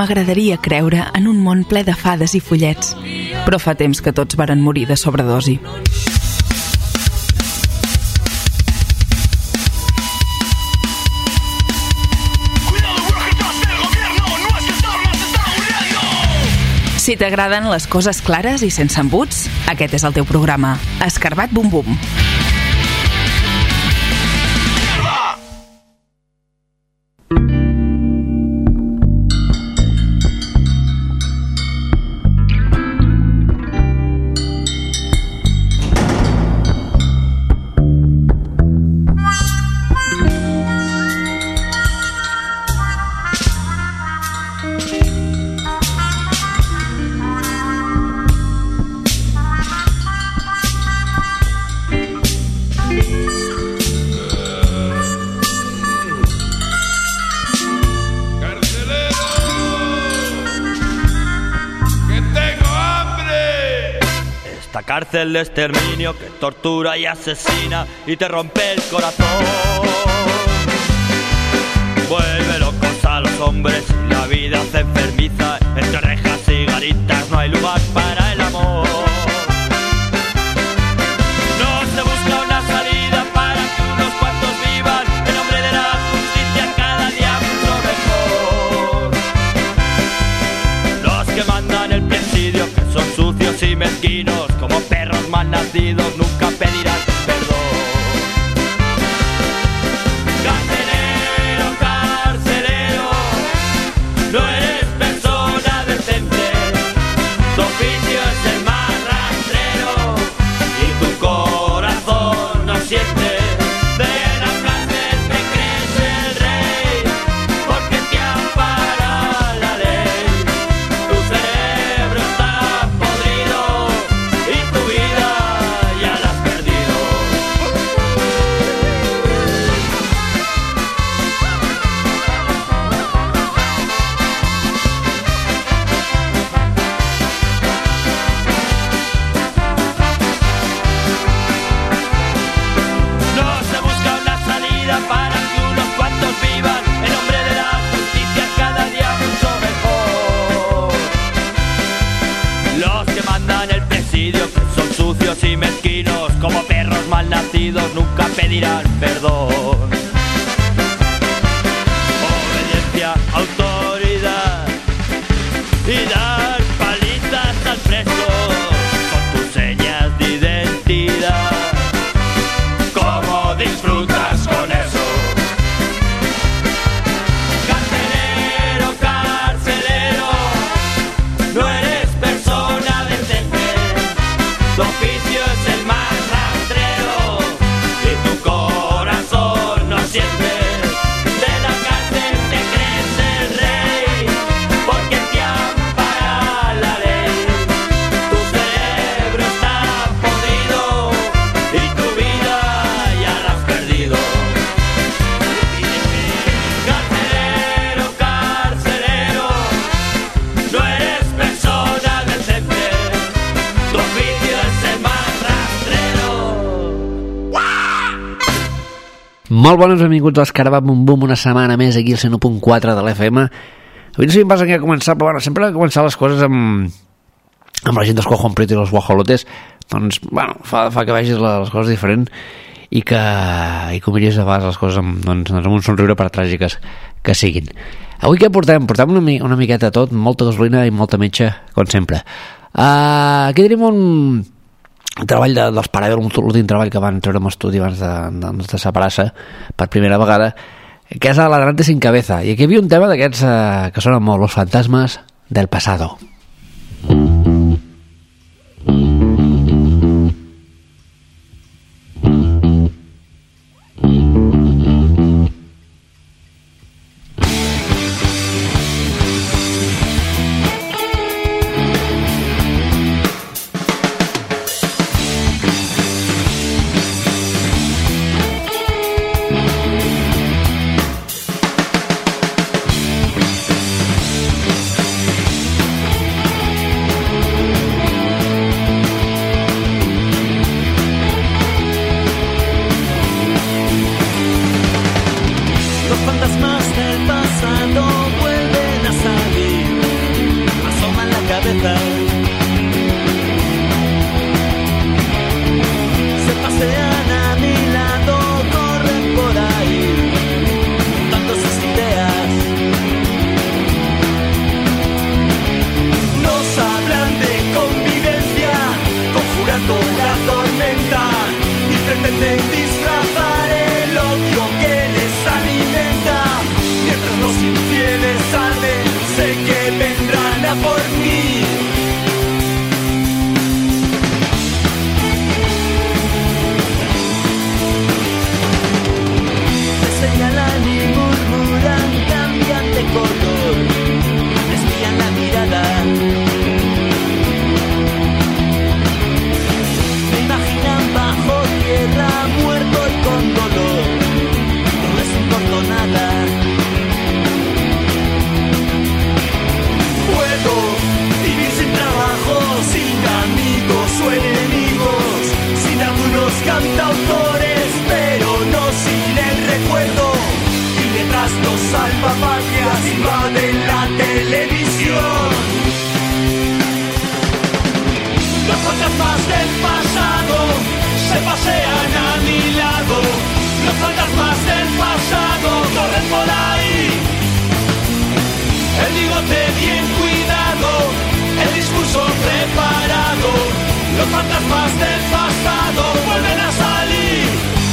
m'agradaria creure en un món ple de fades i follets, però fa temps que tots varen morir de sobredosi. Si t'agraden les coses clares i sense embuts, aquest és el teu programa. Escarbat Bum Bum. Cárcel de exterminio que tortura y asesina y te rompe el corazón. Vuelve locos a los hombres y la vida se enfermiza. Entre rejas y garitas no hay lugar para el amor. No se busca una salida para que unos cuantos vivan. En nombre de la justicia cada día mucho mejor. Los que mandan el presidio que son sucios y mezquinos, como perros mal nacidos, nunca pedirán perdón. Carcelero, carcelero, no eres persona decente. Tu oficio es el más rastrero y tu corazón no siente. De la cárcel te crees el rey porque te ampara la ley. Tu cerebro está podrido y tu vida ya la has perdido. No se busca una salida para que unos cuantos vivan. En nombre de la justicia cada día mucho mejor. Los que mandan el presidio que son sucios y mezquinos, como perros mal nacidos, nunca pedirán perdón. Obediencia, autoridad y dar palizas al preso son tus señas de identidad. ¿Cómo disfrutas con eso? Carcelero, carcelero, no eres persona decente. Tu oficio es el más rastrero y tu corazón no siente. De la cárcel te crees el rey porque te ampara la ley. Tu cerebro está podrido y tu vida ya la has perdido. Carcelero, carcelero, no eres persona decente. Tu oficio es el más rastrero. Molt bones, benvinguts a l'Escarbat Bum Bum, una setmana més aquí al 101.4 de l'FM. Avui no sé si em passa que començar, però bueno, sempre he de començar les coses amb la gent dels Cojonprieto i los guajolotes, doncs, bueno, fa que vegis les coses diferent i que miris a vegades les coses amb un somriure per tràgiques que siguin. Avui què portem? Portem una miqueta de tot, molta gasolina i molta metxa, com sempre. Aquí tenim un treball dels Parador, l'últim treball que van treure amb estudi abans de separar-se per primera vegada, que és a l'Adelante sin cabeza. I aquí hi havia un tema d'aquests que sonen molt, los fantasmas del pasado. atormentan y pretenden disfrazar el odio que les alimenta. Mientras los infieles arden, sé que vendrán a por mí. Me señalan y murmuran, cambian de color, desvían la mirada. Me imaginan bajo tierra, muerto y con dolor, no les importó nada. Puedo vivir sin trabajo, sin amigos o enemigos, sin algunos cantautores, pero no sin el recuerdo. Y mientras los salvapatrias invaden la televisión, los fantasmas del pasado se pasean a mi lado. Los fantasmas del pasado corren por ahí. El bigote bien cuidado, el discurso preparado. Los fantasmas del pasado vuelven a salir.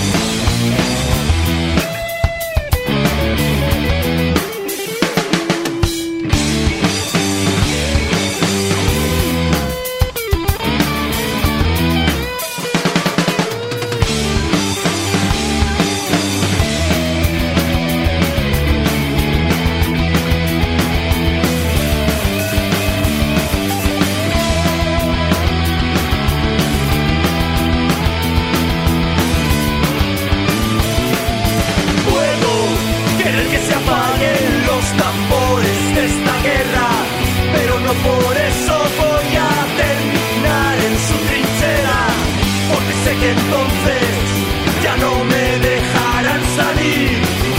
Por eso voy a terminar en su trinchera, porque sé que entonces ya no me dejarán salir.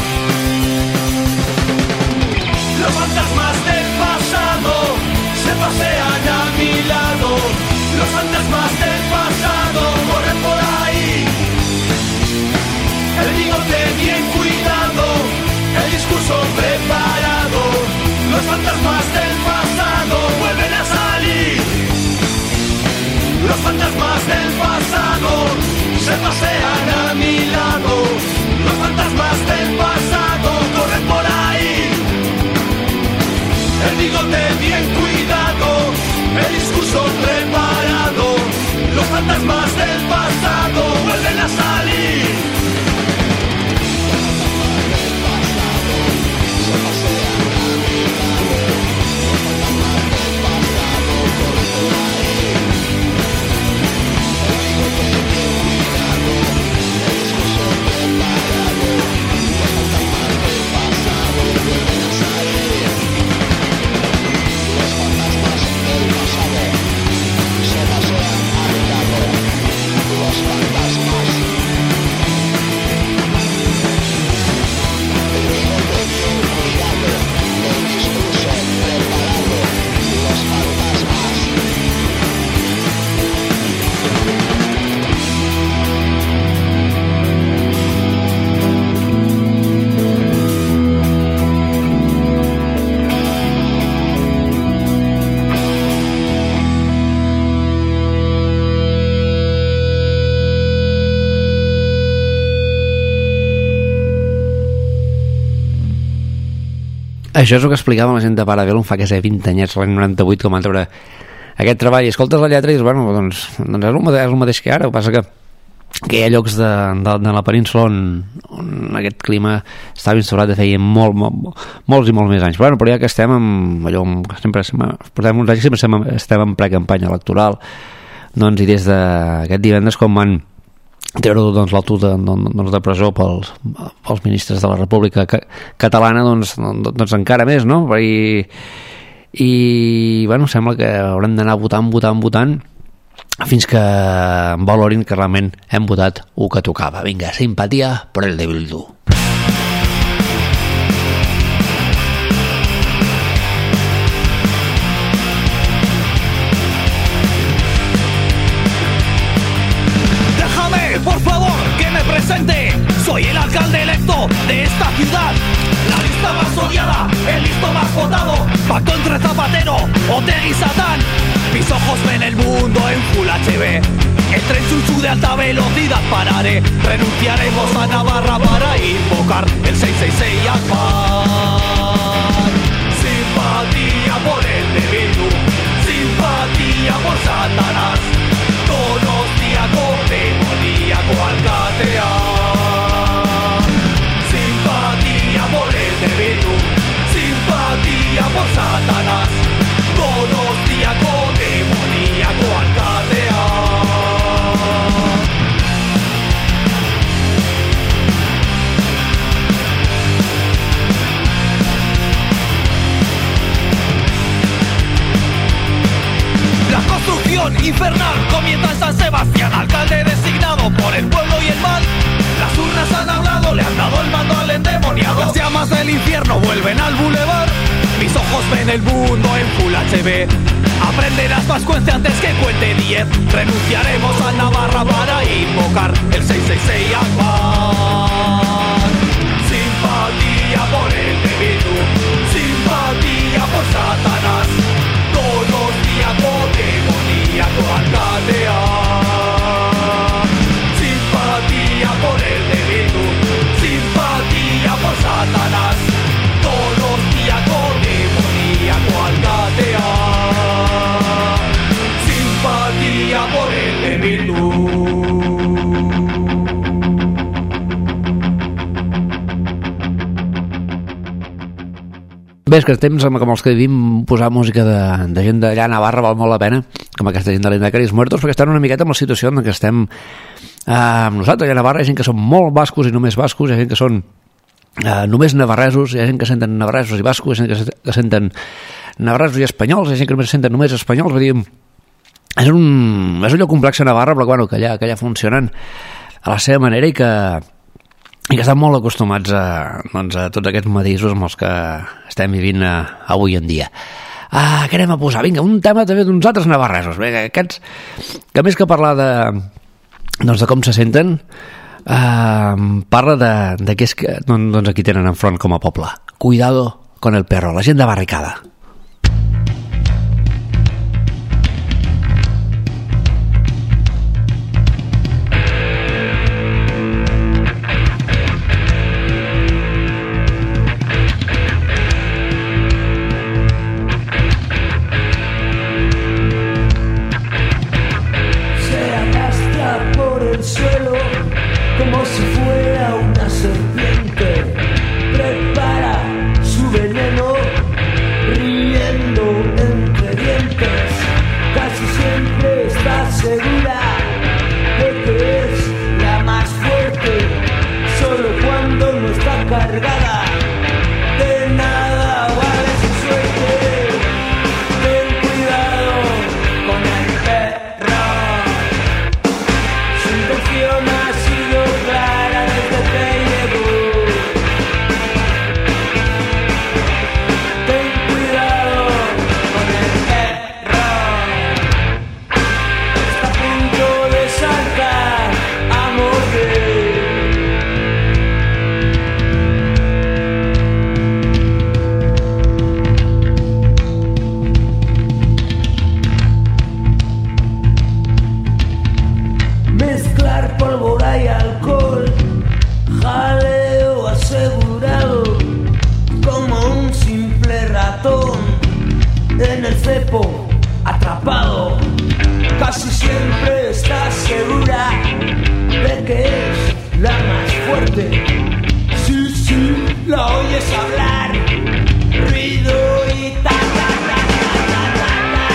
Los fantasmas del pasado se pasean a mi lado. Los fantasmas del pasado corren por ahí. El bigote bien cuidado, el discurso preparado. Los fantasmas del pasado vuelven a salir. Los fantasmas del pasado se pasean a mi lado. Los fantasmas del pasado corren por ahí. El bigote bien cuidado, el discurso preparado. Los fantasmas del pasado vuelven a salir. Això és el que explicava la gent de Parabellum fa que sé 20 anyets, l'any 98, com van treure aquest treball. I escoltes la lletra i dius, bueno, doncs és el mateix que ara. El que passa que hi ha llocs de la península on aquest clima estava instaurat de feia molts i molts més anys. Però ja que estem amb allò, sempre portem uns anys que sempre estem en precampanya electoral, doncs, i des d'aquest divendres com van treure doncs, l'auto de presó pels ministres de la República Catalana, doncs encara més, no? I bueno, sembla que haurem d'anar votant fins que valorin que realment hem votat el que tocava. Vinga, simpatia per el de Bildu. Por favor, que me presente. Soy el alcalde electo de esta ciudad. La lista más odiada, el listo más votado. Pacto entre Zapatero, Otegi y Satán. Mis ojos ven el mundo en Full HD. El tren chuchu de alta velocidad pararé. Renunciaremos a Navarra para invocar el 666 Akbar. Simpatía por el de Bildu, simpatía por Satanás. Donostiako, demoníaco, alcatea. Simpatía por el de Bildu, simpatía por Satanás. Donostiako, demoníaco, alcatea. La construcción infernal comienza en San Sebastián. Alcalde designado por el pueblo y el mal. Las urnas han hablado, le han dado el mando al endemoniado. Las llamas del infierno vuelven al bulevar. Mis ojos ven el mundo en Full HD. Aprenderás Vascuence antes que cuente 10. Renunciaremos a Navarra para invocar el 666 Akbar. Simpatía por el de Bildu, simpatía por Satanás. Donostiako, demoníaco, alcatea. Simpatía por el de Bildu, simpatía por Satanás. Donostiako, demoníaco, alcatea. Simpatía por el de Bildu. Bé, és que els temps com els que vivim, posar música de gent d'allà a Navarra val molt la pena, com aquesta gent de l'Indacaris Muertos, perquè estan una miqueta amb la situació en què estem nosaltres allà a Navarra. Hi ha gent que són molt bascos i només bascos, hi ha gent que són només navarresos, hi ha gent que senten navarresos i bascos, hi ha gent que senten navarresos i espanyols, hi ha gent que només senten només espanyols. Vull dir, és un lloc complex a Navarra, però bueno, que allà funcionen a la seva manera i que estan molt acostumats a tots aquests matisos amb els que estem vivint avui en dia. Què anem a posar? Vinga, un tema també d'uns altres navarresos. Vinga, aquests, que més que parlar de com se senten, parla de què és que aquí tenen enfront com a poble. Cuidado con el perro, la gent de Barricada. Como si fuera una serpiente, prepara su veneno, riendo entre dientes. Casi siempre está segura de que es la más fuerte, solo cuando no está cargada. De nada vale su suerte. Ten cuidado con el perro. Su intención ha sido clara desde que llegó. Ten cuidado con el perro. Está a punto de saltar a morder. Mezclar pólvora y alcohol, jaleo asegurado, como un simple ratón en el cepo atrapado. Casi siempre está segura de que es la más fuerte. Sí, sí, la oyes hablar, ruido y ta ta ta ta ta ta ta.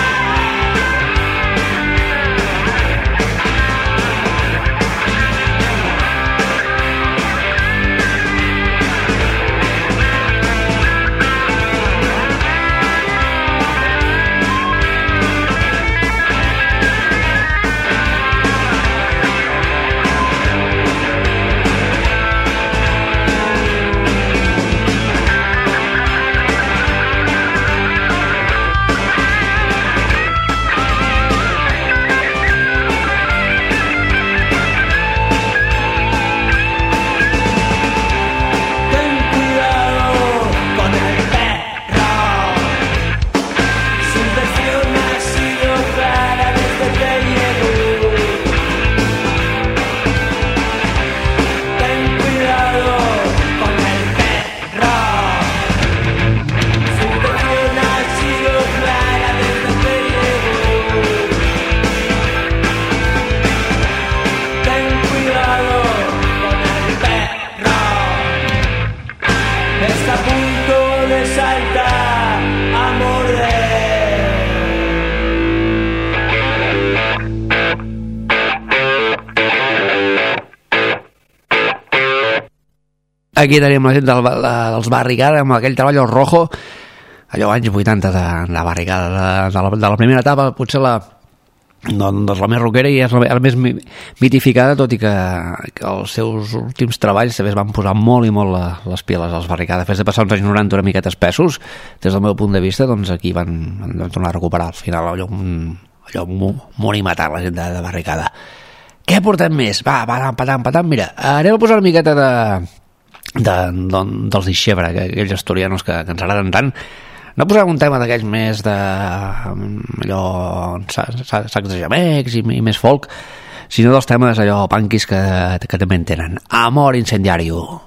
Aquí tenim la gent dels Barricada amb aquell treball rojo, allò anys 80 de Barricada, de la primera etapa, potser la més rockera i és la més mitificada, tot i que els seus últims treballs també es van posar molt i molt les piles als Barricada. Després de passar uns anys 90 una miqueta espessos, des del meu punt de vista, doncs aquí van tornar a recuperar al final allò molt i matar la gent de Barricada. Què portem més? Va, patam, mira, anem a posar una miqueta dels Dixebre, aquells asturianos que ens agraden tant. No posarem un tema d'aquells més de allò sacs de gemecs i més folk, sinó dels temes allò punkis que també en tenen. Amor incendiario.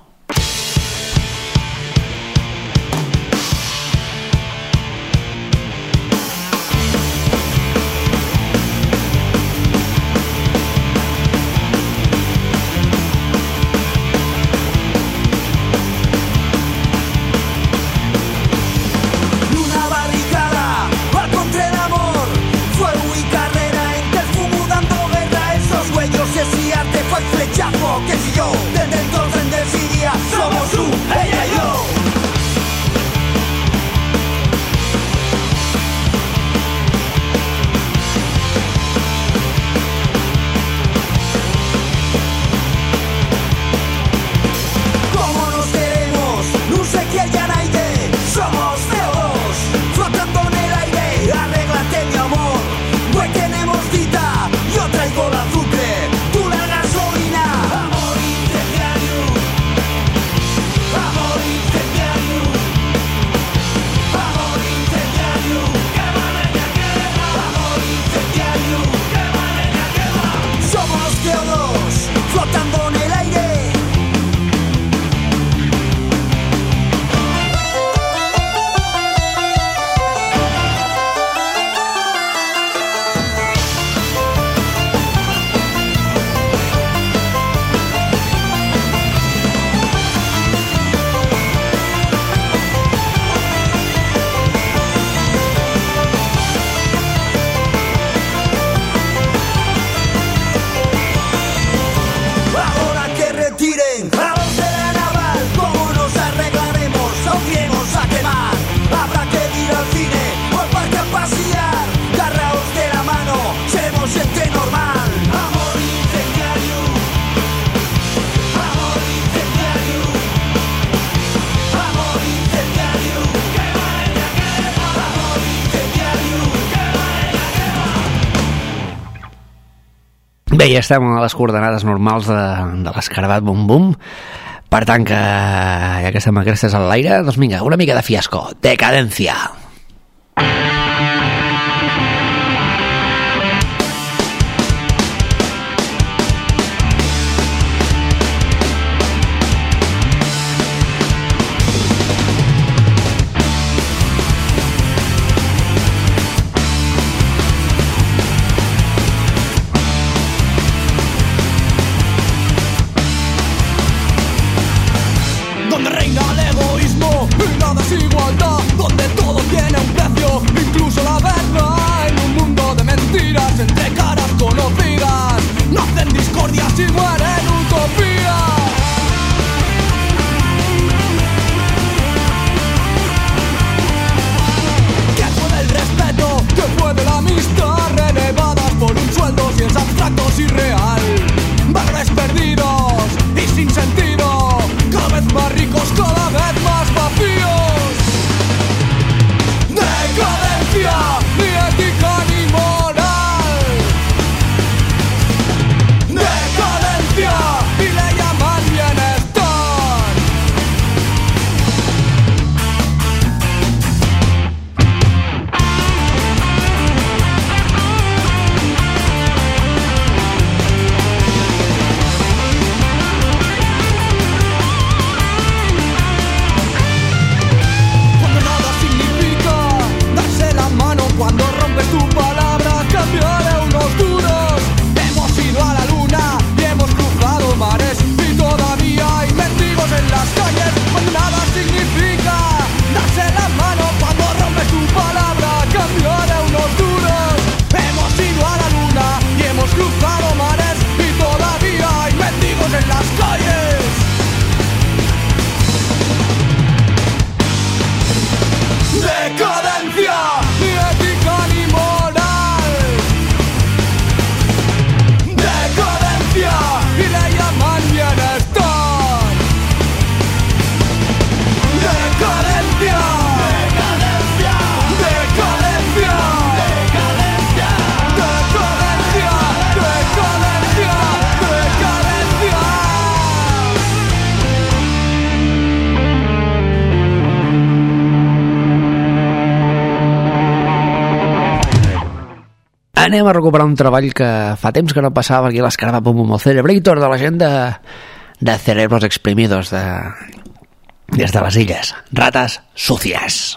Que si yo, desde el orden de Siria, somos ella y yo. ¿Cómo nos queremos? No sé quién ya naide. Somos CO2, flotando en el aire. Arréglate mi amor, hoy tenemos cita. Yo traigo el azúcar, tú la gasolina. Amor incendiario, amor incendiario, amor incendiario, quema leña, quema. Amor incendiario, quema leña, quema. Somos CO2, flotando en el aire. Ahora que retiren a los de la naval, ¿cómo nos arreglaremos? Aunquemos a quemar. Habrá que ir al cine o al parque a pasear. Agarraos de la mano, seremos gente normal. Amor incendiario, amor incendiario, amor incendiario, quema leña, quema. Amor incendiario, quema leña, quema. Bé, ja estem a les coordenades normals de l'escarabat Bum Bum. Per tant que ja que estem a crestes a l'aire, doncs vinga, una mica de fiasco, decadencia. Donde reina el egoísmo y la desigualdad, donde todo tiene un precio, incluso la verdad. En un mundo de mentiras entre caras conocidas, nacen discordias y mueren utopías. ¿Qué fue del respeto? ¿Qué fue de la amistad? Relevadas por un sueldo si es abstracto, es irreal. Valores perdidos y sin sentido, cada vez más ricos, cada vez más vacíos. Decadencia, anem a recuperar un treball que fa temps que no passava aquí a l'Escarabat Bum Bum, el Celebrator de la gent de Cerebros Exprimidos des de les illes. Ratas sucias.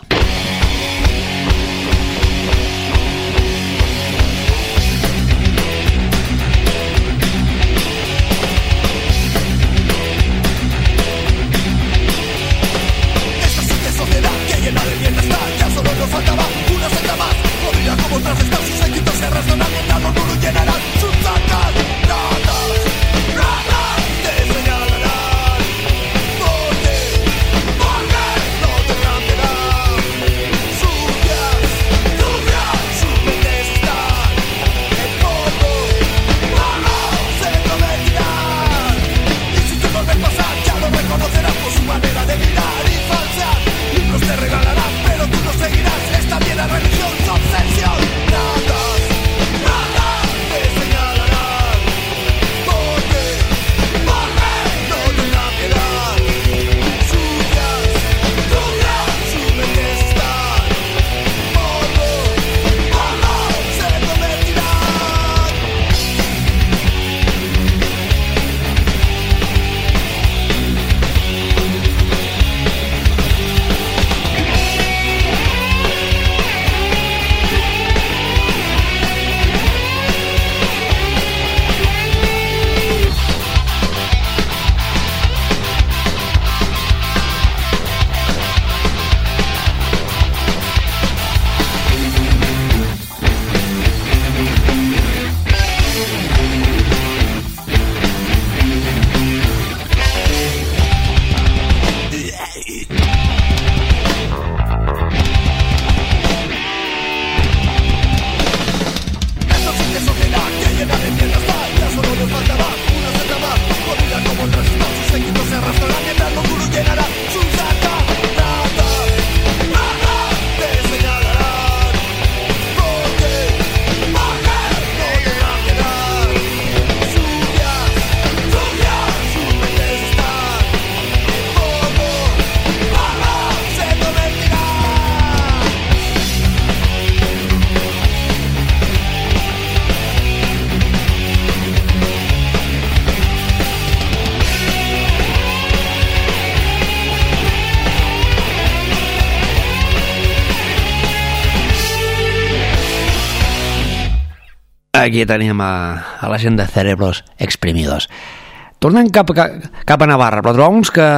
Aquí teníem a la gent de Cerebros Exprimidos. Tornem cap a Navarra, però trobem uns que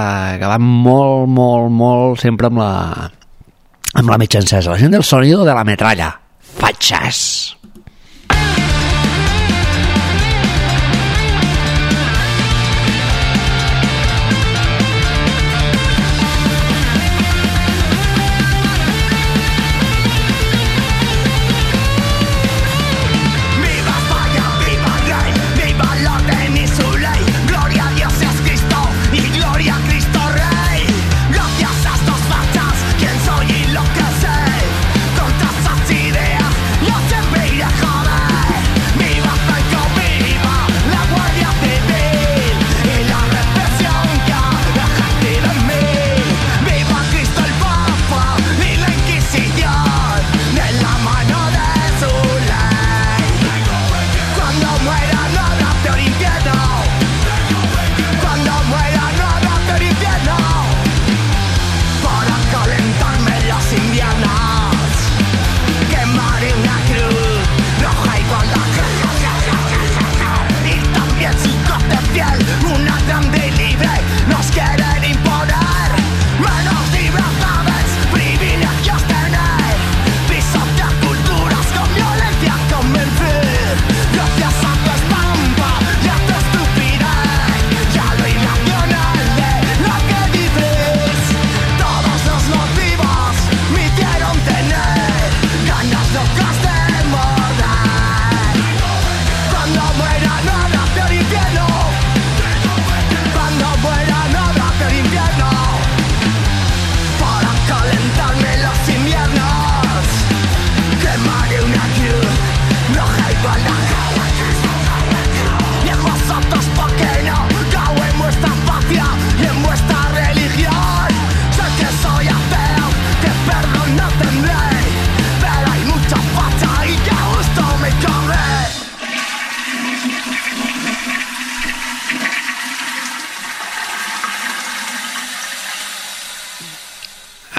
van molt sempre amb la mitja encesa. La gent del Sonido de la Metralla. Fatxas. Ideas, no siempre iré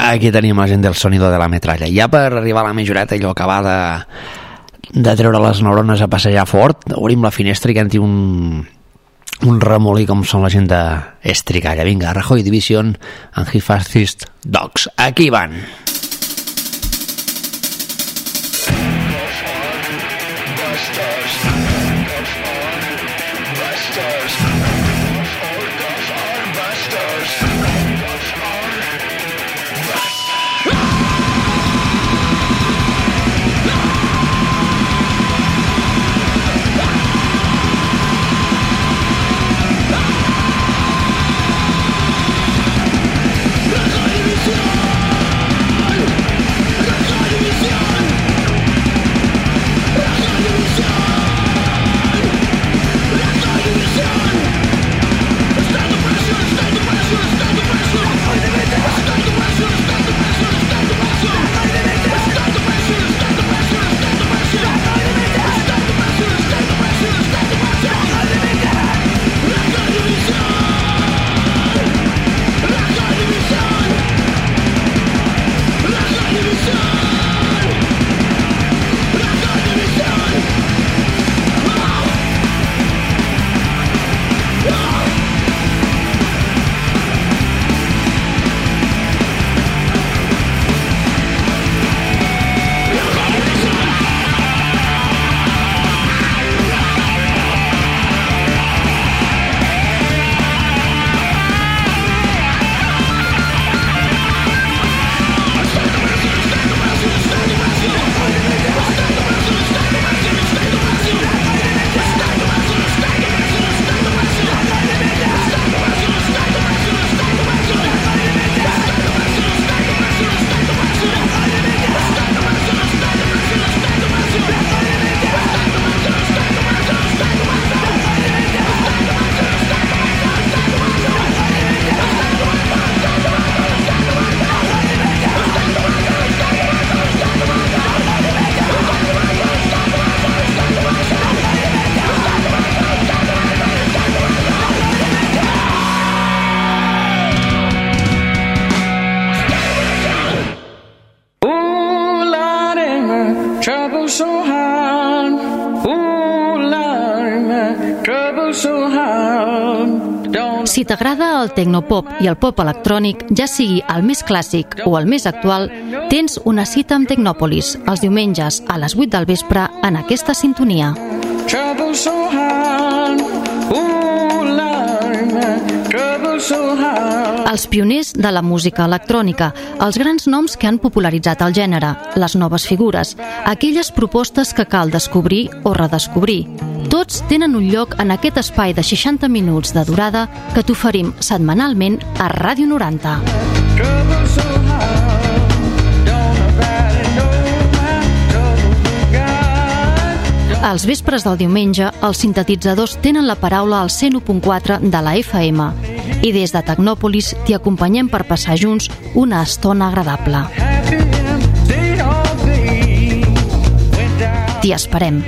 Aquí tenim la gent del sonido de la metralla. Ja per arribar a la majoreta, allò acabar de treure les neurones a passejar fort, obrim la finestra i canti un remolí com són la gent d'Estricalla. Vinga, Rajoy Division and He Fascist Dogs. Aquí van. Si t'agrada el tecnopop i el pop electrònic, ja sigui el més clàssic o el més actual, tens una cita amb Tecnòpolis els diumenges a les 8 del vespre en aquesta sintonia. Els pioners de la música electrònica, els grans noms que han popularitzat el gènere, les noves figures, aquelles propostes que cal descobrir o redescobrir. Tots tenen un lloc en aquest espai de 60 minuts de durada que t'oferim setmanalment a Ràdio 90. Als vespres del diumenge, els sintetitzadors tenen la paraula al 101.4 de la FM i des de Tecnòpolis t'hi acompanyem per passar junts una estona agradable. T'hi esperem.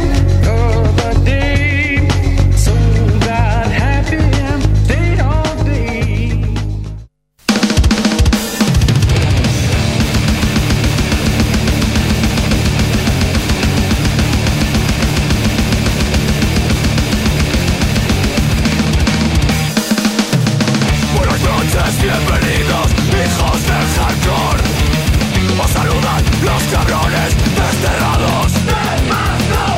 Bienvenidos, hijos del hardcore. Os saludan los cabrones desterrados del pasado.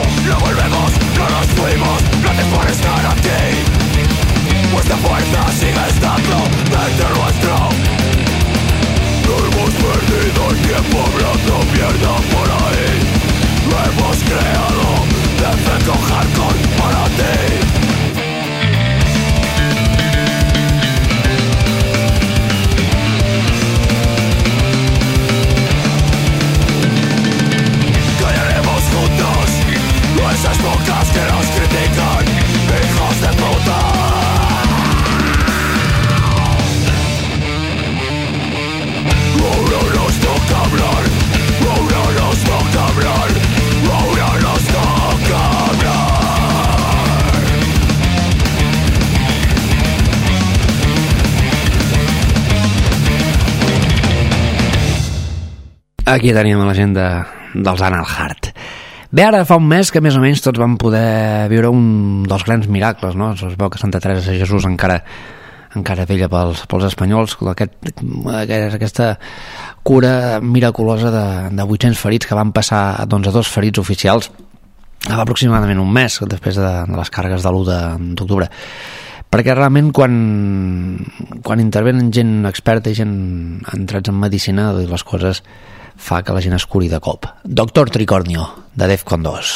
Aquí teníem la gent dels Anal Heart. Bé, ara fa un mes que més o menys tots vam poder viure un dels grans miracles, no? Es veu que Santa Teresa de Jesús encara vella pels espanyols, aquesta cura miraculosa de 800 ferits que van passar doncs, a 2 ferits oficials fa aproximadament un mes després de les càrregues de l'1 d'octubre, perquè realment quan intervenen gent experta i gent entrats en medicina, les coses fa que la gent es curi de cop. Doctor Tricornio, de Defcon 2.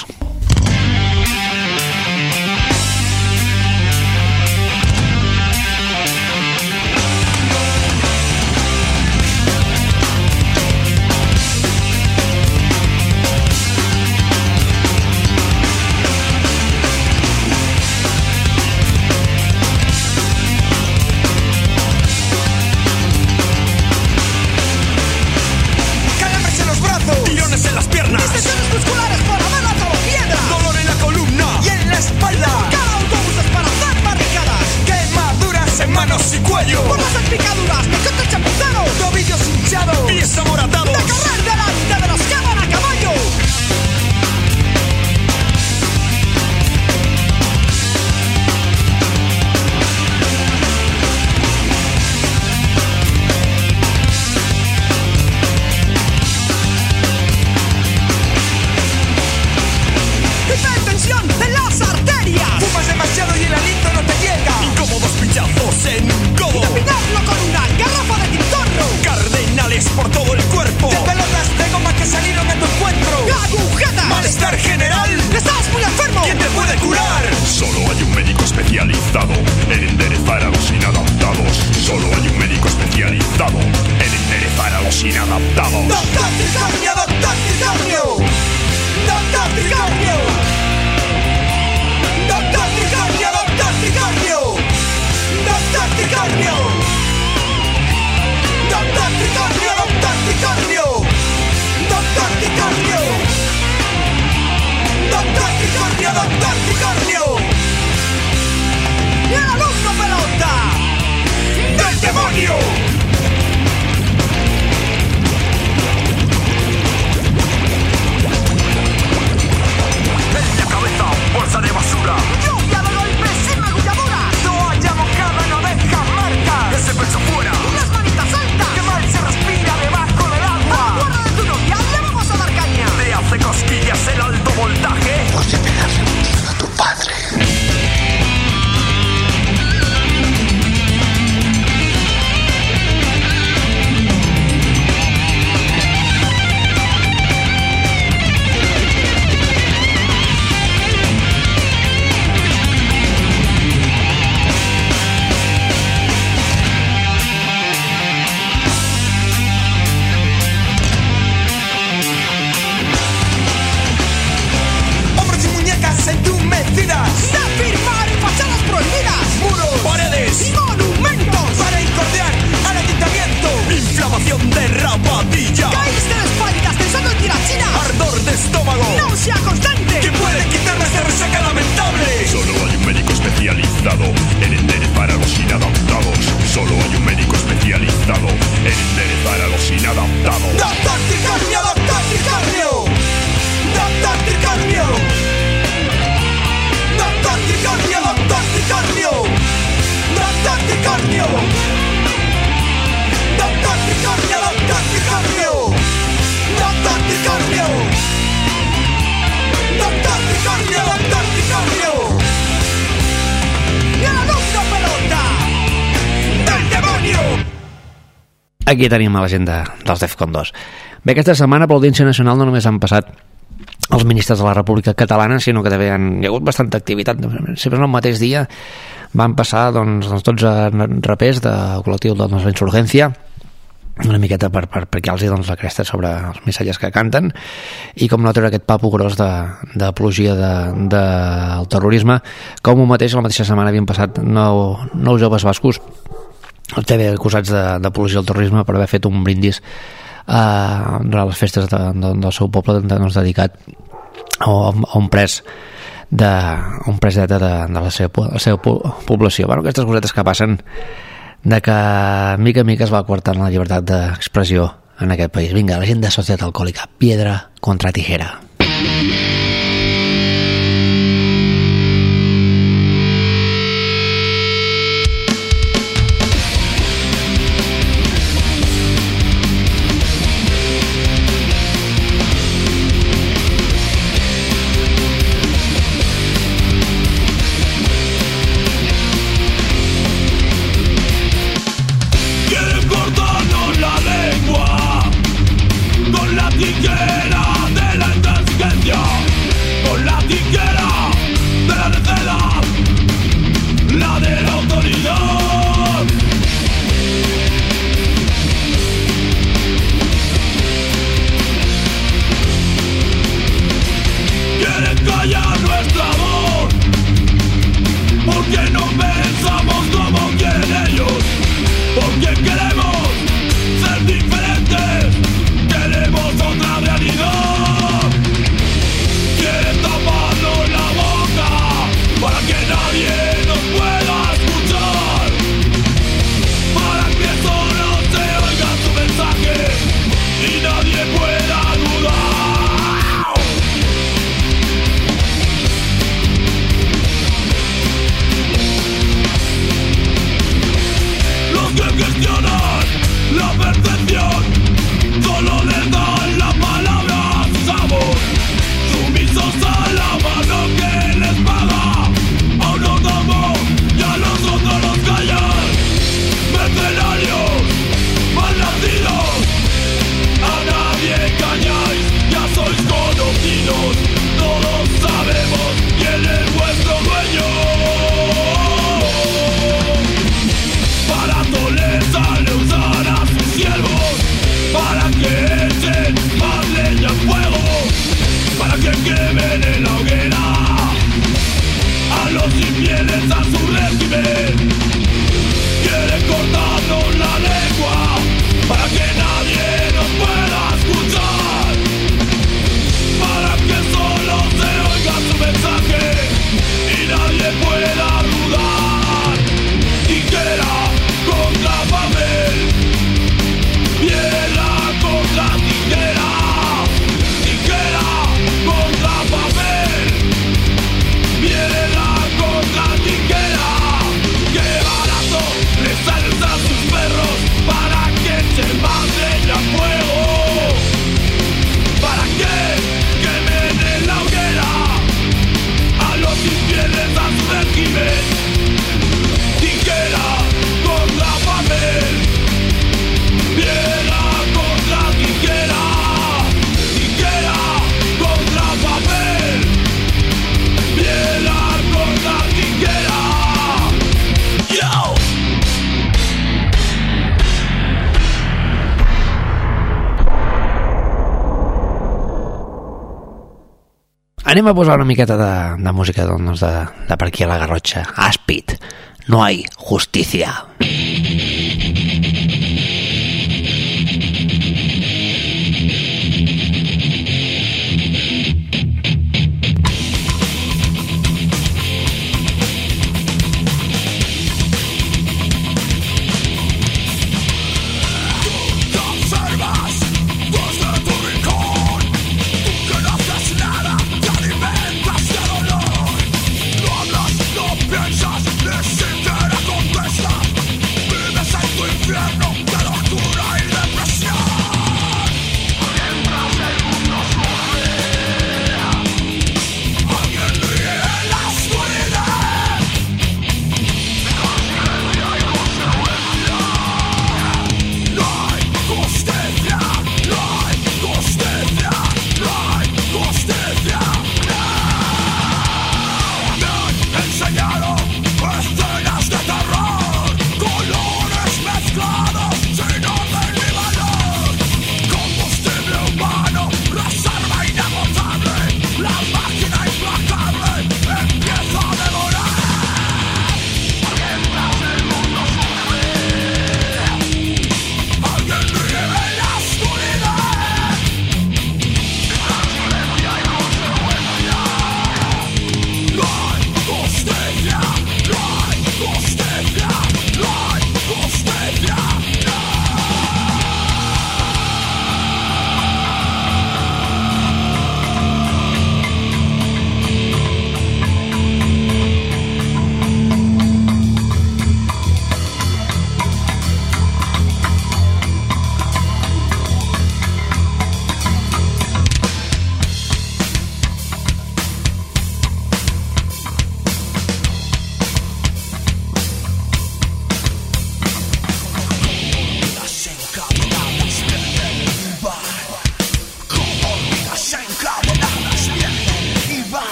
Aquí tenim a la gent dels Defcon 2. Bé, aquesta setmana per l'Audiència Nacional no només han passat els ministres de la República Catalana, sinó que també hi ha hagut bastanta activitat. Sempre el mateix dia van passar doncs 12 rapers del col·lectiu de la Insurgència, una miqueta per picar-los doncs, la cresta sobre els missatges que canten, i com no treure aquest papo gros d'apologia del terrorisme, com la mateixa setmana havien passat 9 joves bascos també acusats d'apologia al terrorisme per haver fet un brindis durant les festes del seu poble, doncs, dedicat a un pres de la seva població. Bueno, aquestes cosetes que passen de que mica en mica es va coartant la llibertat d'expressió en aquest país. Vinga, la gent de Societat Alcohòlica, piedra contra tijera. Anem a posar una miqueta de música doncs, de per aquí a la Garrotxa. Àspid, no hay justicia. Piensas, ni siquiera contestas.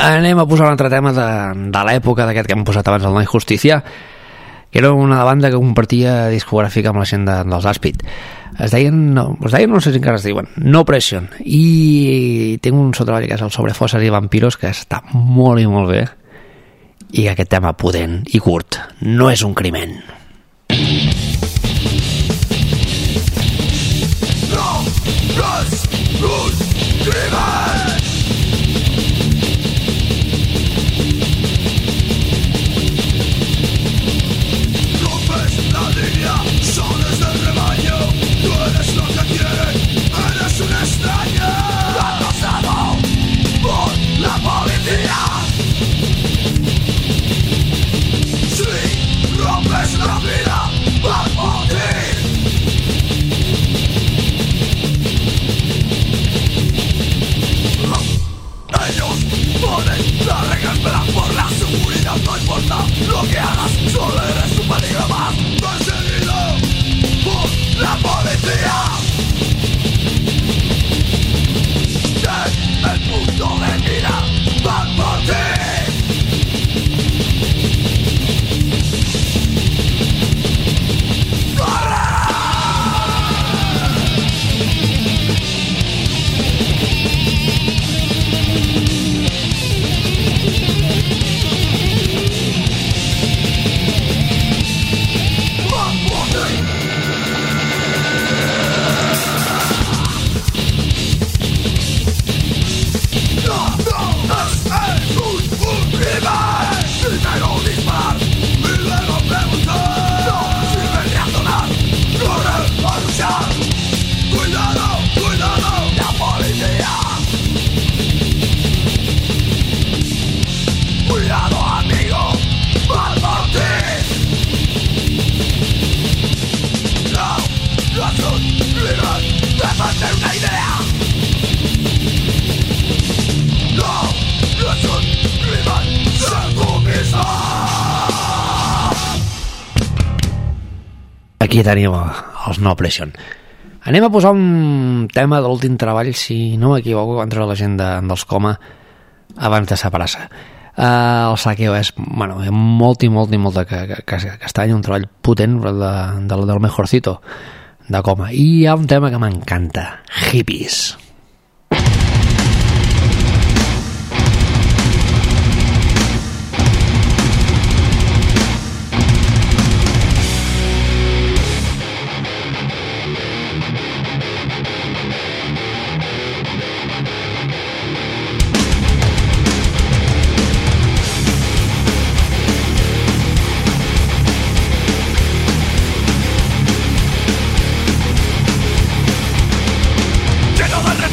Anem a posar un altre tema de l'època d'aquest que hem posat abans, el No hay Justicia, que era una banda que compartia discogràfica amb la gent dels Aspid. Es deien, no sé si encara es diuen, No Pression, i tinc un treball que és el Sobre Fosses i Vampiros, que està molt i molt bé, i aquest tema potent i curt, No és un crimen. No es un crimen. Rompes la línea, sales del rebaño. Tú eres lo que quieren, eres un extraño. Acosado por la policía. Si rompes la vida, vas a morir. Ellos ponen la regla por la seguridad. No importa lo que hagas, solo eres un peligro más. Perseguido por la policía. En el punto de mira van por ti. Primero disparar y luego preguntar. No sirve ni razonar, correr a luchar. Cuidado, cuidado, la policía. Cuidado, amigo, van por ti. No es un crimen, déjate una idea. No es un crimen. Aquí tenim els No Pression. Anem a posar un tema de l'últim treball, si no m'equivoco, van treure la gent dels Coma abans de separar-se. El Saqueo és, bueno, molt castany, un treball potent del Mejorcito de Coma. I hi ha un tema que m'encanta, Hippies. Lleno de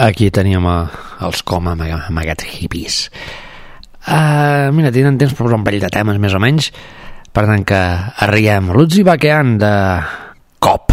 Aquí teníem els Coma amb aquests hippies. Mira, tenen temps per un parell de temes més o menys, per tant que arriem. Lutzi Bakean de Cop.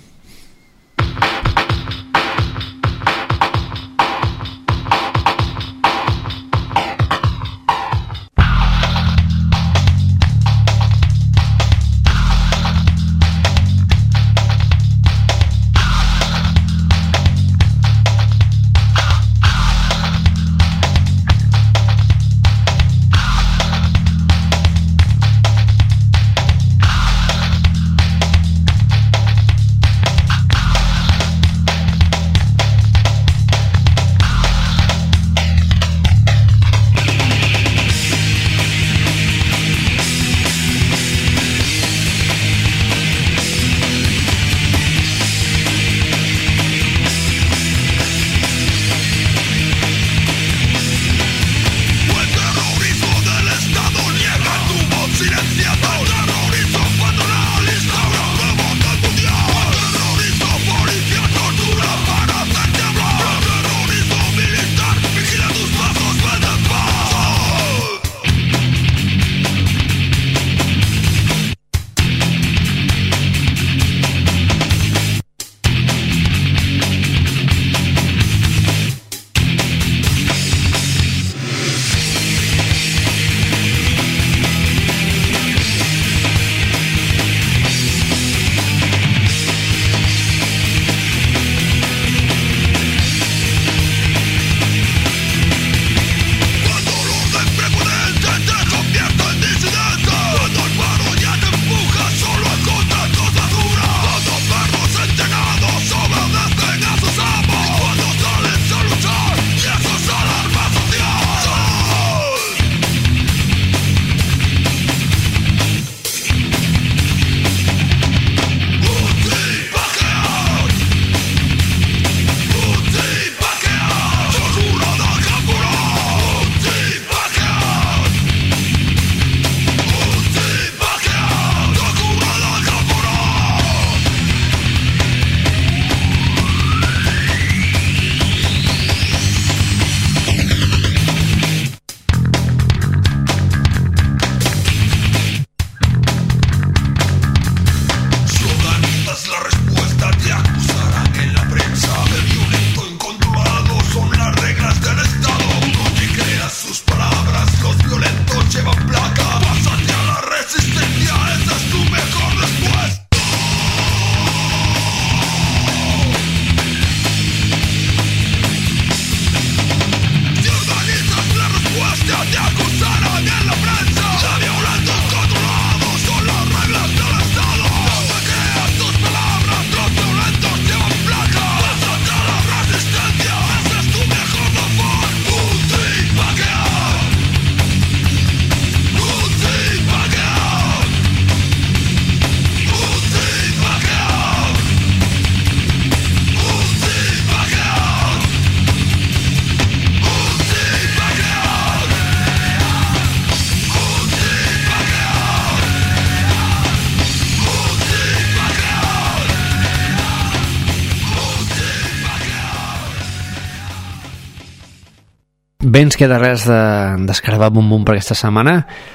Bé, ens queda res d'escarabat bum bum per aquesta setmana.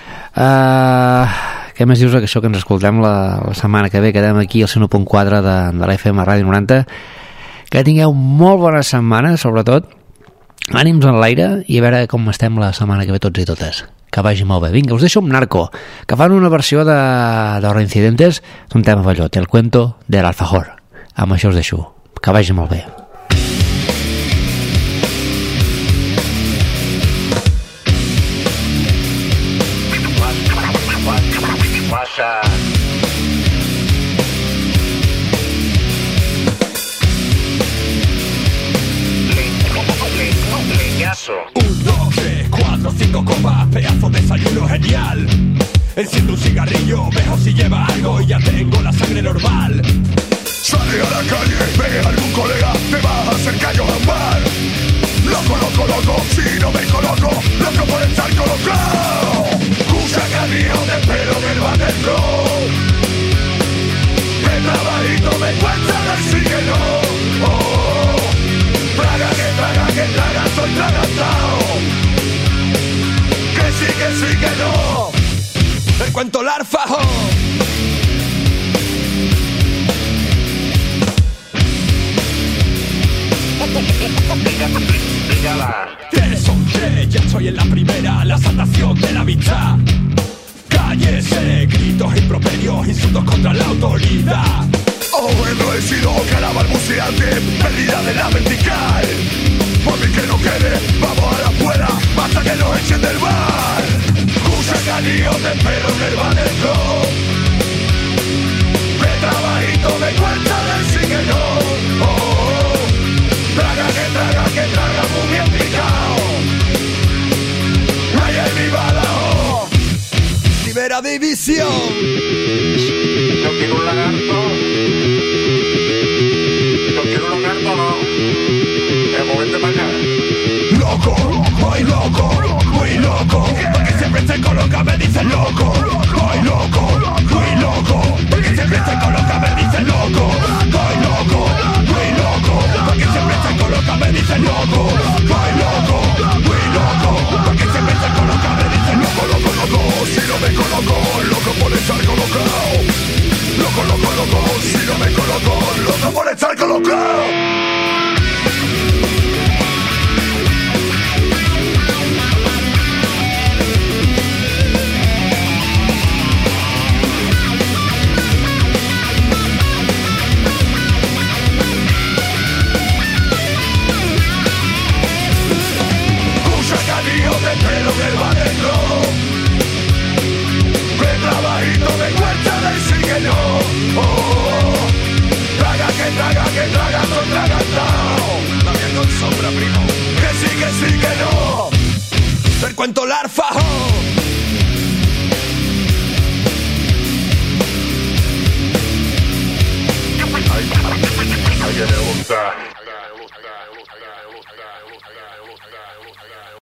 Què més dius que això que ens escoltem la setmana que ve? Quedem aquí al 101.4 de la FM Ràdio 90. Que tingueu molt bona setmana, sobretot ànims en l'aire, i a veure com estem la setmana que ve tots i totes. Que vagi molt bé. Vinga, us deixo amb Narco, que fan una versió de Reincidentes d'un tema ballot, El cuento del alfajor. Amb això us deixo. Que vagi molt bé. Un, dos, tres, cuatro, cinco copas, pedazo de desayuno genial. Enciendo un cigarrillo, mejor si lleva algo y ya tengo la sangre normal. Sale a la calle, ve a algún colega, te vas a hacer callo a un bar. Loco, loco, loco, si no me coloco, loco por estar colocado. Escucha camino de pelo que va dentro. Que trabajito me cuenta del síguelo. Oh, praga que trae. sí, que no. El cuento larfajo. Tres son tres, ya estoy en la primera, la saltación de la amistad. Calles, gritos, improperios, insultos contra la autoridad. He sido cara balbuceante, perdida de la vertical. Por mí que no quede, vamos a la afuera, basta que nos echen del bar. Escucha canío, te espero en el bar del club. De trabajito de cuenta del sí que no. Oh, oh. Traga, que traga, muy bien picao. Ay, ay, mi balajo. Primera división. Yo quiero un lagarto. Yo quiero un lagarto, no. Movete para acá. Loco, muy loco. Porque siempre se coloca, me dicen loco. Muy loco. Porque siempre se coloca, me dicen loco. Muy loco. Porque siempre se coloca, me dicen loco. Muy loco. Porque siempre se coloca, me dicen loco. Si no me coloco, loco por estar colocado. Loco. Si no me coloco, loco por estar colocado. Te espero en el bar del club. Que trabajito de cuenta del sí que no. Oh, oh. Traga, son tragantao. También con sombra, primo. Que sí, que no. El cuento larfajo. A quien le gusta.